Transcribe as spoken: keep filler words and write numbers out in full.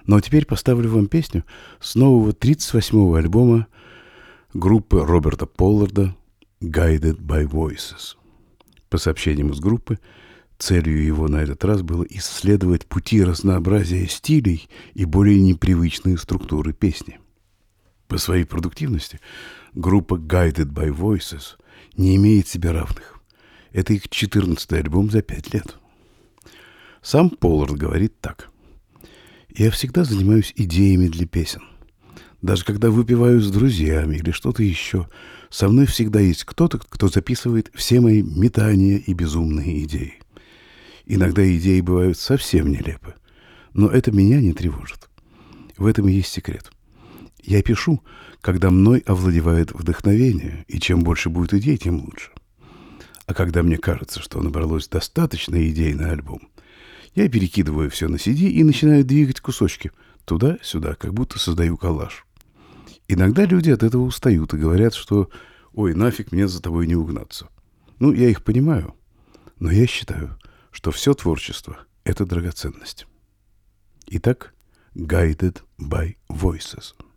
Ну а теперь поставлю вам песню с нового тридцать восьмого альбома группы Роберта Полларда «Guided by Voices». По сообщениям из группы, целью его на этот раз было исследовать пути разнообразия стилей и более непривычные структуры песни. По своей продуктивности группа Guided by Voices не имеет себе равных. Это их четырнадцатый альбом за пять лет. Сам Поллард говорит так. «Я всегда занимаюсь идеями для песен. Даже когда выпиваю с друзьями или что-то еще, со мной всегда есть кто-то, кто записывает все мои метания и безумные идеи. Иногда идеи бывают совсем нелепы, но это меня не тревожит. В этом и есть секрет. Я пишу, когда мной овладевает вдохновение, и чем больше будет идей, тем лучше. А когда мне кажется, что набралось достаточно идей на альбом, я перекидываю все на си ди и начинаю двигать кусочки туда-сюда, как будто создаю коллаж. Иногда люди от этого устают и говорят, что «Ой, нафиг мне за тобой не угнаться». Ну, я их понимаю, но я считаю, что все творчество — это драгоценность. Итак, Guided by Voices.